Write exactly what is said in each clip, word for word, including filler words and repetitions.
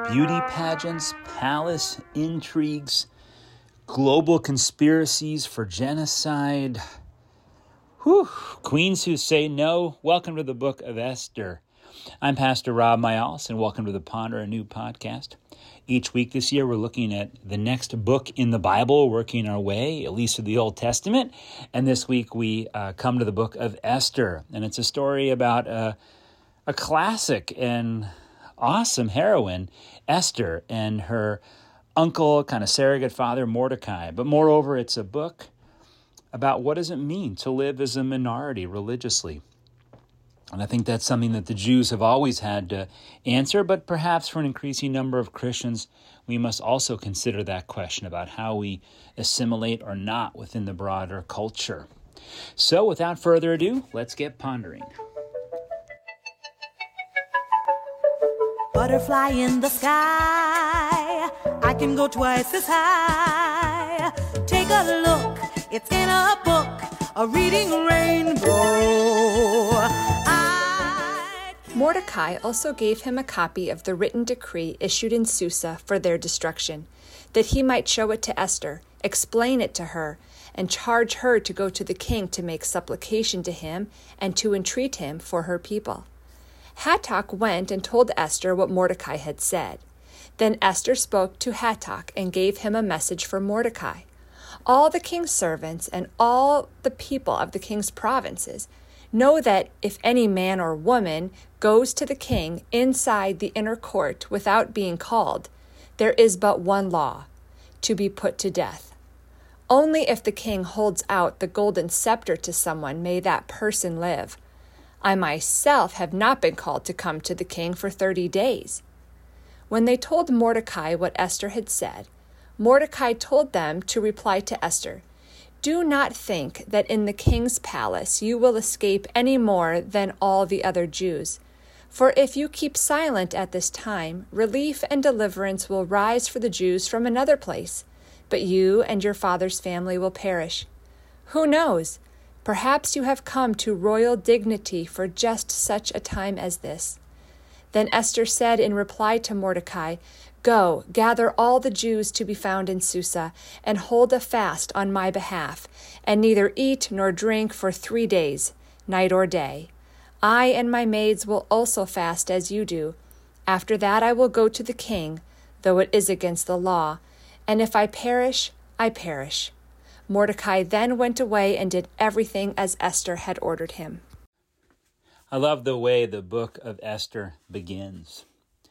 beauty pageants, palace intrigues, global conspiracies for genocide. Whew, queens who say no. Welcome to the Book of Esther. I'm Pastor Rob Mayals, and welcome to the Ponder Anew podcast. Each week this year, we're looking at the next book in the Bible, working our way, at least to the Old Testament. And this week, we uh, come to the Book of Esther, and it's a story about uh, a classic and awesome heroine, Esther, and her uncle, kind of surrogate father, Mordecai. But moreover, it's a book about what does it mean to live as a minority religiously. And I think that's something that the Jews have always had to answer, but perhaps for an increasing number of Christians, we must also consider that question about how we assimilate or not within the broader culture. So without further ado, let's get pondering. Butterfly in the sky, I can go twice as high. Take a look, it's in a book, a reading rainbow. I... Mordecai also gave him a copy of the written decree issued in Susa for their destruction, that he might show it to Esther, explain it to her, and charge her to go to the king to make supplication to him and to entreat him for her people. Hatach went and told Esther what Mordecai had said. Then Esther spoke to Hatach and gave him a message for Mordecai. All the king's servants and all the people of the king's provinces know that if any man or woman goes to the king inside the inner court without being called, there is but one law, to be put to death. Only if the king holds out the golden scepter to someone may that person live. I myself have not been called to come to the king for thirty days. When they told Mordecai what Esther had said, Mordecai told them to reply to Esther, "Do not think that in the king's palace you will escape any more than all the other Jews. For if you keep silent at this time, relief and deliverance will rise for the Jews from another place, but you and your father's family will perish. Who knows? Perhaps you have come to royal dignity for just such a time as this." Then Esther said in reply to Mordecai, "Go, gather all the Jews to be found in Susa, and hold a fast on my behalf, and neither eat nor drink for three days, night or day. I and my maids will also fast as you do. After that I will go to the king, though it is against the law, and if I perish, I perish." Mordecai then went away and did everything as Esther had ordered him. I love the way the book of Esther begins.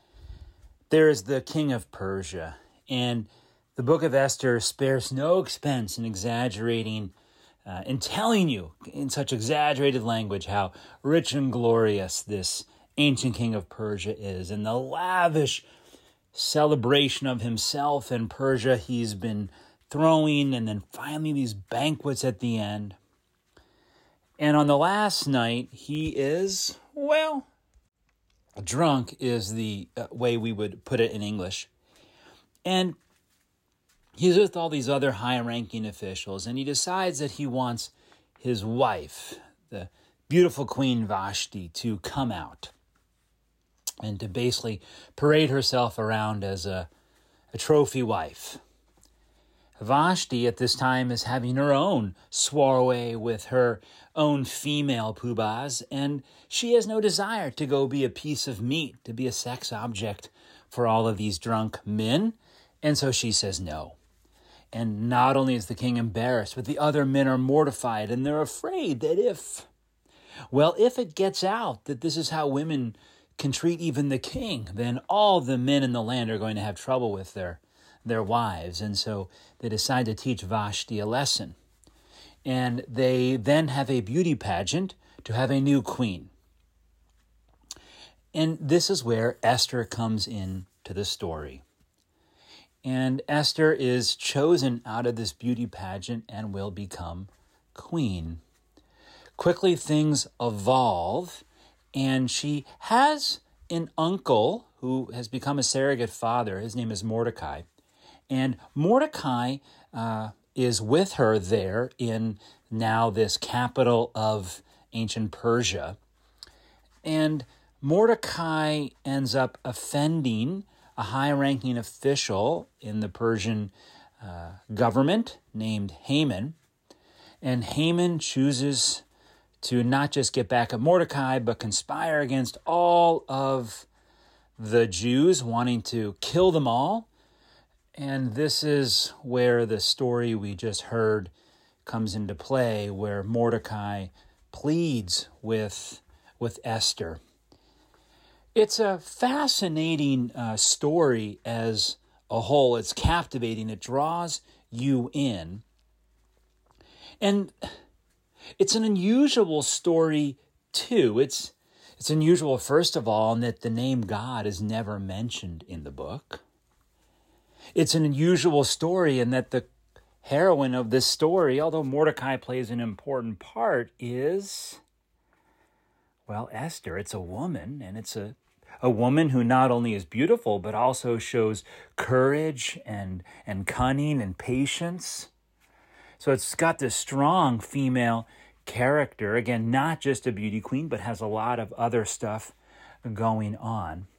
There is the king of Persia, and the book of Esther spares no expense in exaggerating, uh, in telling you in such exaggerated language how rich and glorious this ancient king of Persia is, and the lavish celebration of himself and Persia he's been throwing, and then finally these banquets at the end. And on the last night, he is, well, drunk is the uh, way we would put it in English. And he's with all these other high-ranking officials, and he decides that he wants his wife, the beautiful Queen Vashti, to come out and to basically parade herself around as a, a trophy wife. Vashti at this time is having her own soiree with her own female poobahs, and she has no desire to go be a piece of meat, to be a sex object for all of these drunk men, and so she says no. And not only is the king embarrassed, but the other men are mortified, and they're afraid that if, well, if it gets out that this is how women can treat even the king, then all the men in the land are going to have trouble with their their wives, and so they decide to teach Vashti a lesson. And they then have a beauty pageant to have a new queen. And this is where Esther comes in to the story. And Esther is chosen out of this beauty pageant and will become queen. Quickly things evolve, and she has an uncle who has become a surrogate father. His name is Mordecai. And Mordecai uh, is with her there in now this capital of ancient Persia. And Mordecai ends up offending a high-ranking official in the Persian uh, government named Haman. And Haman chooses to not just get back at Mordecai, but conspire against all of the Jews, wanting to kill them all. And this is where the story we just heard comes into play, where Mordecai pleads with, with Esther. It's a fascinating uh, story as a whole. It's captivating. It draws you in. And it's an unusual story, too. It's, it's unusual, first of all, in that the name God is never mentioned in the book. It's an unusual story in that the heroine of this story, although Mordecai plays an important part, is, well, Esther. It's a woman, and it's a, a woman who not only is beautiful, but also shows courage and, and cunning and patience. So it's got this strong female character, again, not just a beauty queen, but has a lot of other stuff going on.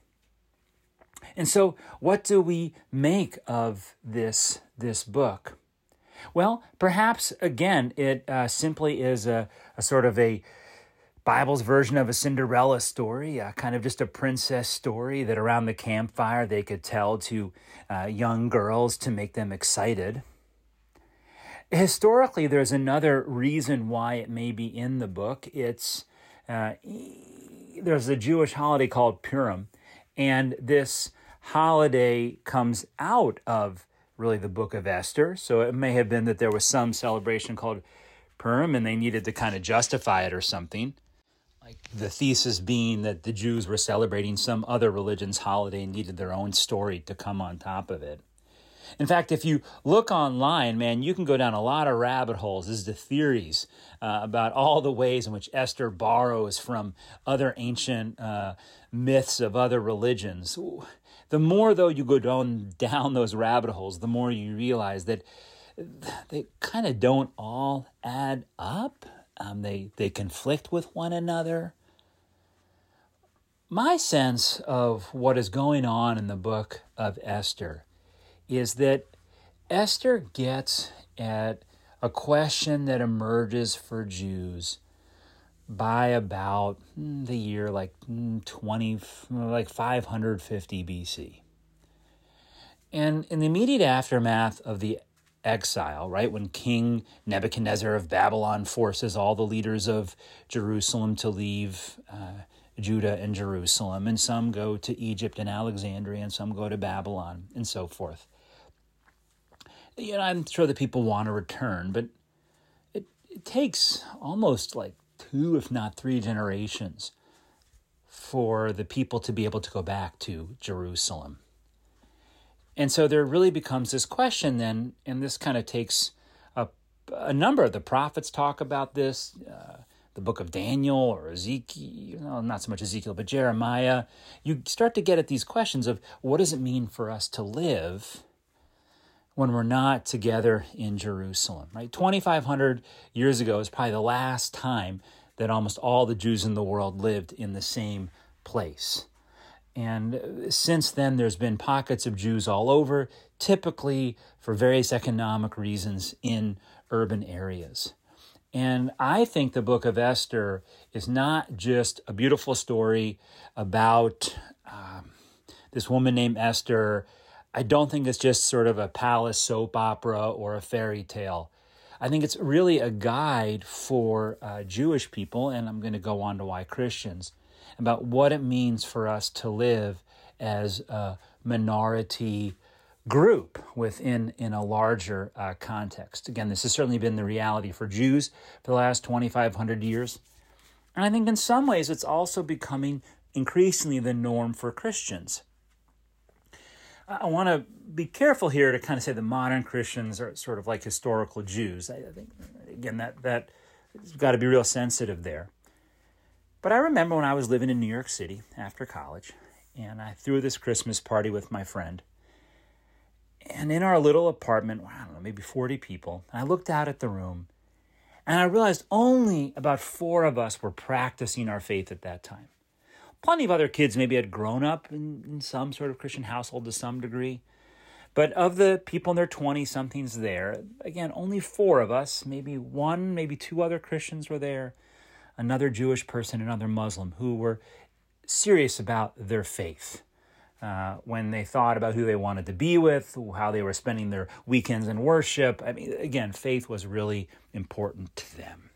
And so what do we make of this, this book? Well, perhaps, again, it uh, simply is a, a sort of a Bible's version of a Cinderella story, uh, kind of just a princess story that around the campfire they could tell to uh, young girls to make them excited. Historically, there's another reason why it may be in the book. It's uh, there's a Jewish holiday called Purim, and this holiday comes out of really the book of Esther. So it may have been that there was some celebration called Purim, and they needed to kind of justify it or something. Like the thesis being that the Jews were celebrating some other religion's holiday and needed their own story to come on top of it. In fact, if you look online, man, you can go down a lot of rabbit holes as to theories uh, about all the ways in which Esther borrows from other ancient uh, myths of other religions. The more, though, you go down, down those rabbit holes, the more you realize that they kind of don't all add up. Um, they, they conflict with one another. My sense of what is going on in the book of Esther is that Esther gets at a question that emerges for Jews by about the year like twenty, like five hundred fifty B C. And in the immediate aftermath of the exile, right, when King Nebuchadnezzar of Babylon forces all the leaders of Jerusalem to leave uh, Judah and Jerusalem, and some go to Egypt and Alexandria, and some go to Babylon, and so forth. You know, I'm sure that people want to return, but it, it takes almost like two, if not three generations for the people to be able to go back to Jerusalem. And so there really becomes this question then, and this kind of takes a, a number of the prophets talk about this, uh, the book of Daniel or Ezekiel, no, not so much Ezekiel, but Jeremiah. You start to get at these questions of what does it mean for us to live when we're not together in Jerusalem, right? twenty-five hundred years ago is probably the last time that almost all the Jews in the world lived in the same place. And since then, there's been pockets of Jews all over, typically for various economic reasons in urban areas. And I think the book of Esther is not just a beautiful story about um, this woman named Esther. I don't think it's just sort of a palace soap opera or a fairy tale. I think it's really a guide for uh, Jewish people, and I'm going to go on to why Christians, about what it means for us to live as a minority group within in a larger uh, context. Again, this has certainly been the reality for Jews for the last twenty-five hundred years. And I think in some ways it's also becoming increasingly the norm for Christians. I want to be careful here to kind of say that modern Christians are sort of like historical Jews. I think, again, that, that has got to be real sensitive there. But I remember when I was living in New York City after college, and I threw this Christmas party with my friend. And in our little apartment, I don't know, maybe forty people, and I looked out at the room, and I realized only about four of us were practicing our faith at that time. Plenty of other kids maybe had grown up in, in some sort of Christian household to some degree. But of the people in their twenty-somethings there, again, only four of us, maybe one, maybe two other Christians were there, another Jewish person, another Muslim, who were serious about their faith. Uh, when they thought about who they wanted to be with, how they were spending their weekends in worship. I mean, again, faith was really important to them.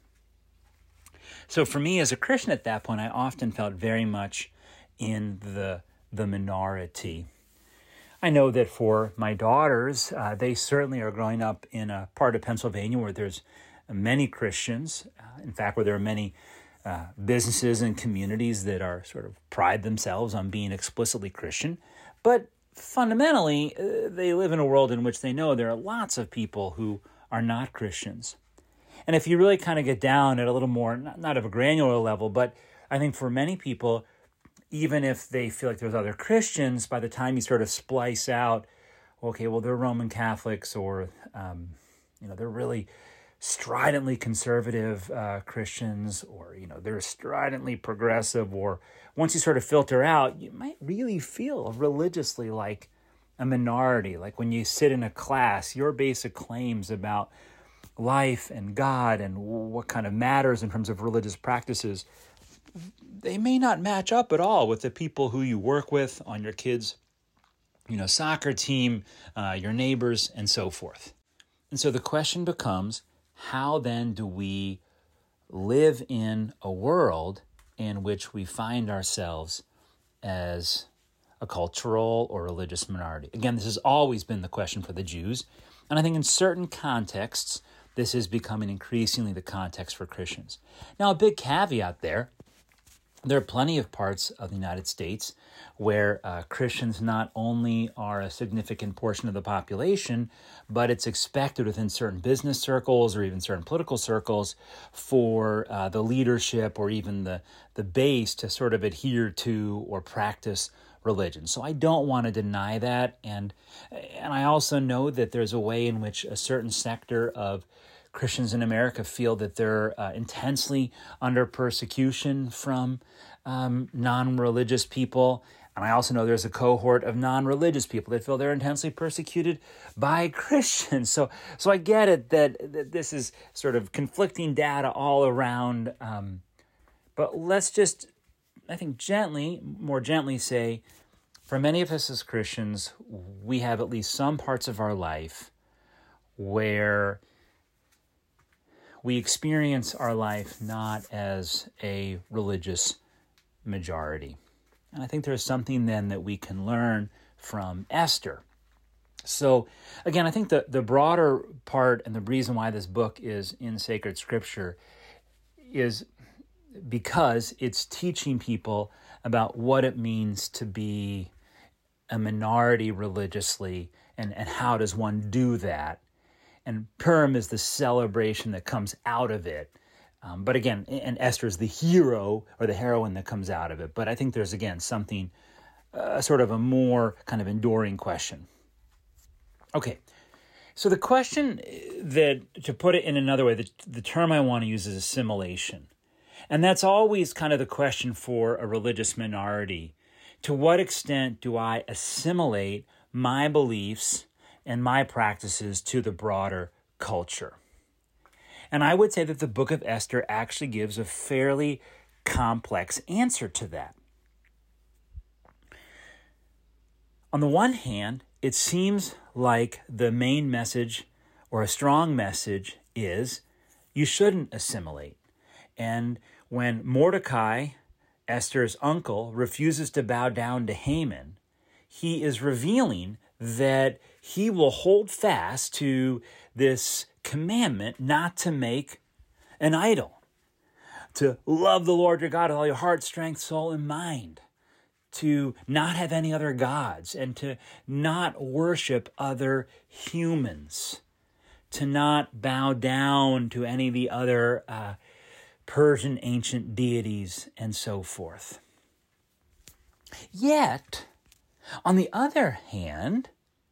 So for me as a Christian at that point, I often felt very much in the, the minority. I know that for my daughters, uh, they certainly are growing up in a part of Pennsylvania where there's many Christians. Uh, in fact, where there are many Uh, businesses and communities that are sort of pride themselves on being explicitly Christian. But fundamentally, uh, they live in a world in which they know there are lots of people who are not Christians. And if you really kind of get down at a little more, not, not of a granular level, but I think for many people, even if they feel like there's other Christians, by the time you sort of splice out, okay, well, they're Roman Catholics, or, um, you know, they're really stridently conservative uh, Christians, or, you know, they're stridently progressive, or once you sort of filter out, you might really feel religiously like a minority. Like when you sit in a class, your basic claims about life and God and what kind of matters in terms of religious practices, they may not match up at all with the people who you work with on your kids' you know, soccer team, uh, your neighbors, and so forth. And so the question becomes, how then do we live in a world in which we find ourselves as a cultural or religious minority? Again, this has always been the question for the Jews, and I think in certain contexts, this is becoming increasingly the context for Christians. Now, a big caveat there, there are plenty of parts of the United States where uh, Christians not only are a significant portion of the population, but it's expected within certain business circles or even certain political circles for uh, the leadership or even the, the base to sort of adhere to or practice religion. So I don't want to deny that. And, and I also know that there's a way in which a certain sector of Christians in America feel that they're uh, intensely under persecution from um, non-religious people. And I also know there's a cohort of non-religious people that feel they're intensely persecuted by Christians. So so I get it that, that this is sort of conflicting data all around. Um, but let's just, I think, gently, more gently say, for many of us as Christians, we have at least some parts of our life where we experience our life not as a religious majority. And I think there's something then that we can learn from Esther. So again, I think the, the broader part and the reason why this book is in sacred scripture is because it's teaching people about what it means to be a minority religiously and, and how does one do that. And Purim is the celebration that comes out of it. Um, but again, and Esther is the hero or the heroine that comes out of it. But I think there's, again, something, uh, sort of a more kind of enduring question. Okay, so the question that, to put it in another way, the, the term I want to use is assimilation. And that's always kind of the question for a religious minority. To what extent do I assimilate my beliefs and my practices to the broader culture? And I would say that the book of Esther actually gives a fairly complex answer to that. On the one hand, it seems like the main message or a strong message is you shouldn't assimilate. And when Mordecai, Esther's uncle, refuses to bow down to Haman, he is revealing that he will hold fast to this commandment not to make an idol, to love the Lord your God with all your heart, strength, soul, and mind, to not have any other gods, and to not worship other humans, to not bow down to any of the other uh, Persian ancient deities, and so forth. Yet, on the other hand,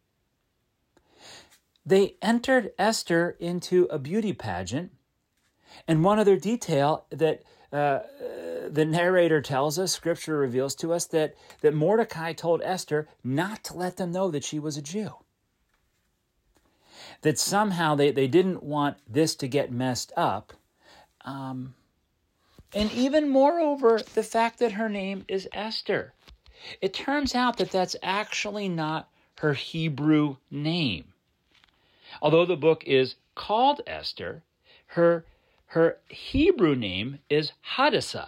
they entered Esther into a beauty pageant, and one other detail that uh, the narrator tells us, Scripture reveals to us, that, that Mordecai told Esther not to let them know that she was a Jew. That somehow they, they didn't want this to get messed up. Um, and even moreover, the fact that her name is Esther. It turns out that that's actually not her Hebrew name. Although the book is called Esther, her, her Hebrew name is Hadassah.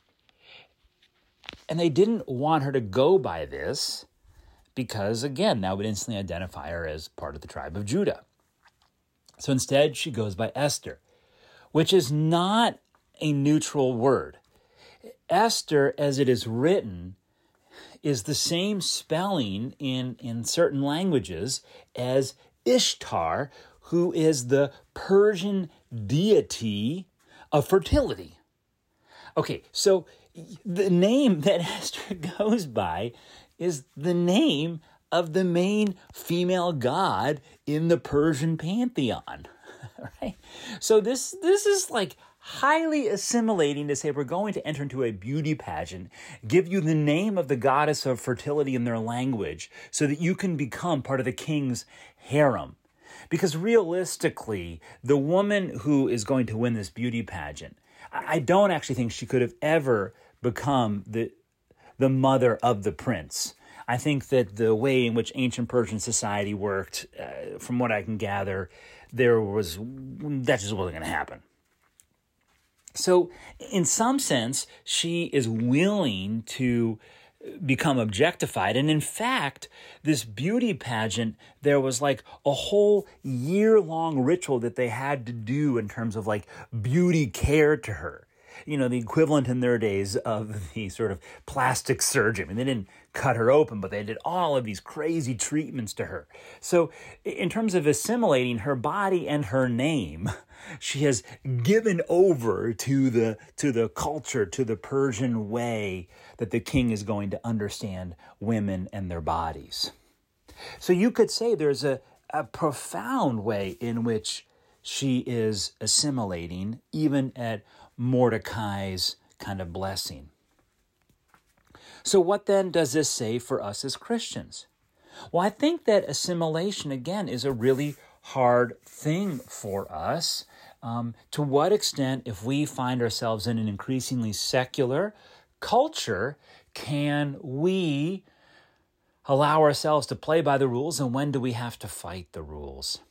And they didn't want her to go by this because, again, that would instantly identify her as part of the tribe of Judah. So instead, she goes by Esther, which is not a neutral word. Esther, as it is written, is the same spelling in, in certain languages as Ishtar, who is the Persian deity of fertility. Okay, so the name that Esther goes by is the name of the main female god in the Persian pantheon, right? So this this is like highly assimilating to say we're going to enter into a beauty pageant, give you the name of the goddess of fertility in their language so that you can become part of the king's harem. Because realistically, the woman who is going to win this beauty pageant, I don't actually think she could have ever become the, the mother of the prince. I think that the way in which ancient Persian society worked, uh, from what I can gather, there was, that just wasn't going to happen. So in some sense, she is willing to become objectified. And in fact, this beauty pageant, there was like a whole year-long ritual that they had to do in terms of like beauty care to her. You know, the equivalent in their days of the sort of plastic surgery. I mean, they didn't cut her open, but they did all of these crazy treatments to her. So in terms of assimilating her body and her name, she has given over to the to the culture, to the Persian way that the king is going to understand women and their bodies. So you could say there's a, a profound way in which she is assimilating, even at Mordecai's kind of blessing. So what then does this say for us as Christians? Well, I think that assimilation, again, is a really hard thing for us. Um, to what extent, if we find ourselves in an increasingly secular culture, can we allow ourselves to play by the rules, and when do we have to fight the rules?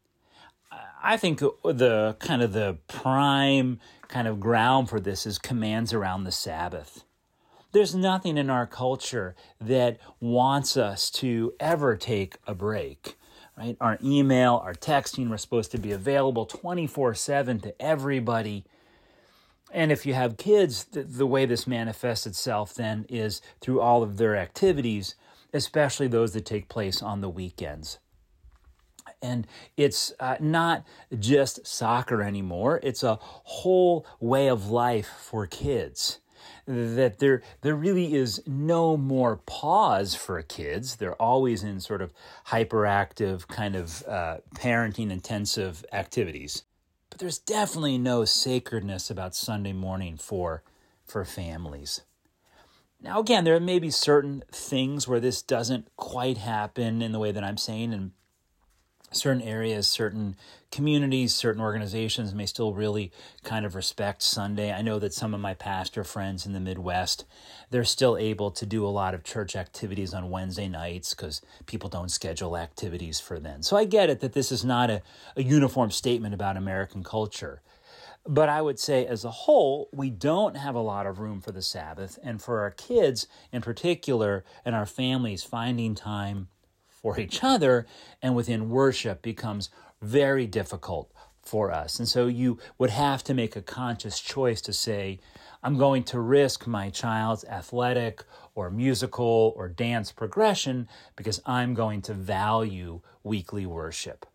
I think the kind of the prime kind of ground for this is commands around the Sabbath. There's nothing in our culture that wants us to ever take a break, right? Our email, our texting, we're supposed to be available twenty-four seven to everybody. And if you have kids, the, the way this manifests itself then is through all of their activities, especially those that take place on the weekends. And it's uh, not just soccer anymore. It's a whole way of life for kids. That there there really is no more pause for kids. They're always in sort of hyperactive, kind of uh, parenting-intensive activities. But there's definitely no sacredness about Sunday morning for, for families. Now, again, there may be certain things where this doesn't quite happen in the way that I'm saying, and certain areas, certain communities, certain organizations may still really kind of respect Sunday. I know that some of my pastor friends in the Midwest, they're still able to do a lot of church activities on Wednesday nights because people don't schedule activities for then. So I get it that this is not a, a uniform statement about American culture. But I would say as a whole, we don't have a lot of room for the Sabbath. And for our kids in particular and our families, finding time for each other and within worship becomes very difficult for us. And so you would have to make a conscious choice to say, I'm going to risk my child's athletic or musical or dance progression because I'm going to value weekly worship.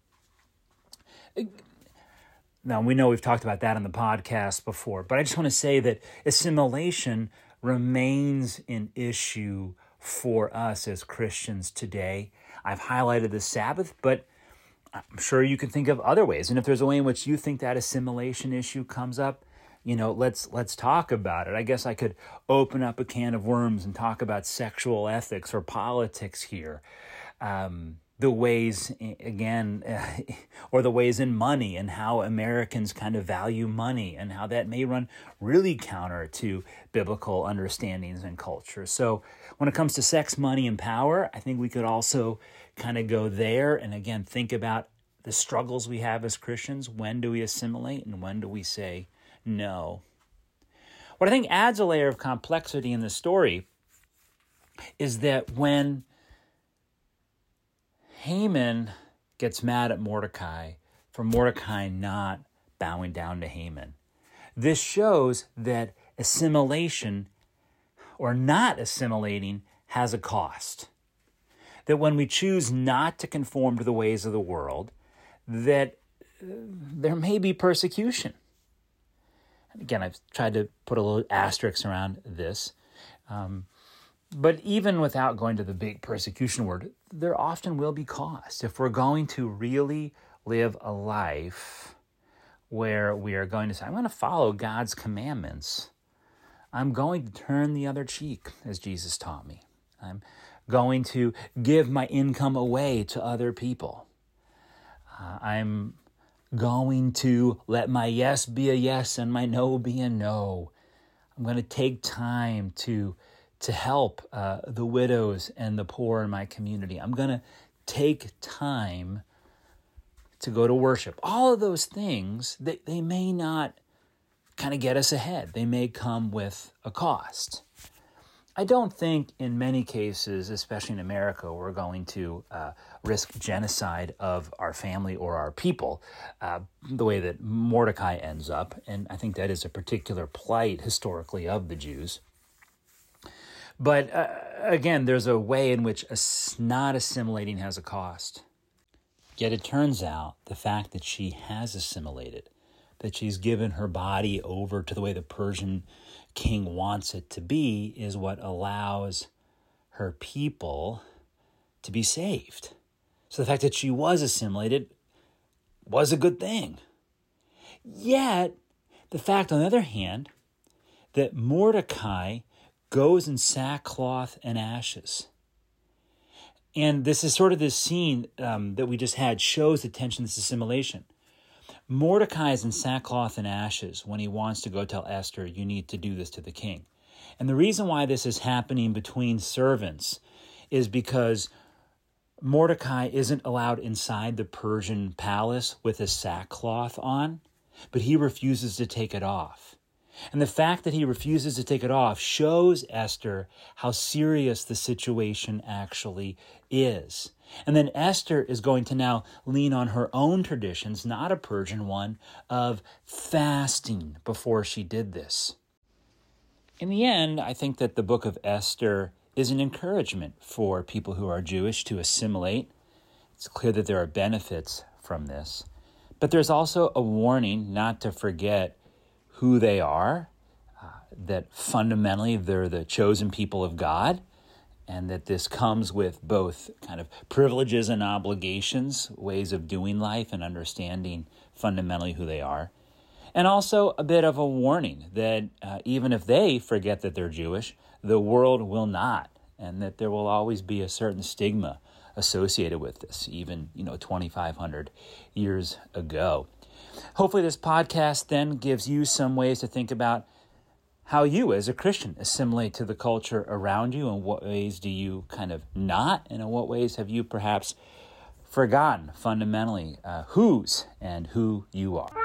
Now, we know we've talked about that on the podcast before, but I just want to say that assimilation remains an issue for us as Christians today. I've highlighted the Sabbath, but I'm sure you can think of other ways. And if there's a way in which you think that assimilation issue comes up, you know, let's let's talk about it. I guess I could open up a can of worms and talk about sexual ethics or politics here. Um, the ways, again, uh, or the ways in money and how Americans kind of value money and how that may run really counter to biblical understandings and culture. So when it comes to sex, money, and power, I think we could also kind of go there and, again, think about the struggles we have as Christians. When do we assimilate and when do we say no? What I think adds a layer of complexity in the story is that when Haman gets mad at Mordecai for Mordecai not bowing down to Haman, this shows that assimilation or not assimilating has a cost. That when we choose not to conform to the ways of the world, that uh, there may be persecution. Again, I've tried to put a little asterisk around this. Um, but even without going to the big persecution word, there often will be cost. If we're going to really live a life where we are going to say, I'm going to follow God's commandments, I'm going to turn the other cheek, as Jesus taught me. I'm going to give my income away to other people. Uh, I'm going to let my yes be a yes and my no be a no. I'm going to take time to, to help uh, the widows and the poor in my community. I'm going to take time to go to worship. All of those things, they, they may not kind of get us ahead. They may come with a cost. I don't think in many cases, especially in America, we're going to uh, risk genocide of our family or our people uh, the way that Mordecai ends up. And I think that is a particular plight historically of the Jews. But uh, again, there's a way in which not assimilating has a cost. Yet it turns out the fact that she has assimilated, that she's given her body over to the way the Persian king wants it to be, is what allows her people to be saved. So the fact that she was assimilated was a good thing. Yet, the fact, on the other hand, that Mordecai goes in sackcloth and ashes. And this is sort of this scene um, that we just had shows the tension of this assimilation. Mordecai is in sackcloth and ashes when he wants to go tell Esther, you need to do this to the king. And the reason why this is happening between servants is because Mordecai isn't allowed inside the Persian palace with his sackcloth on, but he refuses to take it off. And the fact that he refuses to take it off shows Esther how serious the situation actually is. And then Esther is going to now lean on her own traditions, not a Persian one, of fasting before she did this. In the end, I think that the book of Esther is an encouragement for people who are Jewish to assimilate. It's clear that there are benefits from this. But there's also a warning not to forget who they are, uh, that fundamentally they're the chosen people of God, and that this comes with both kind of privileges and obligations, ways of doing life and understanding fundamentally who they are. And also a bit of a warning that uh, even if they forget that they're Jewish, the world will not, and that there will always be a certain stigma associated with this, even, you know, twenty-five hundred years ago. Hopefully this podcast then gives you some ways to think about how you as a Christian assimilate to the culture around you, and what ways do you kind of not, and in what ways have you perhaps forgotten fundamentally uh, whose and who you are.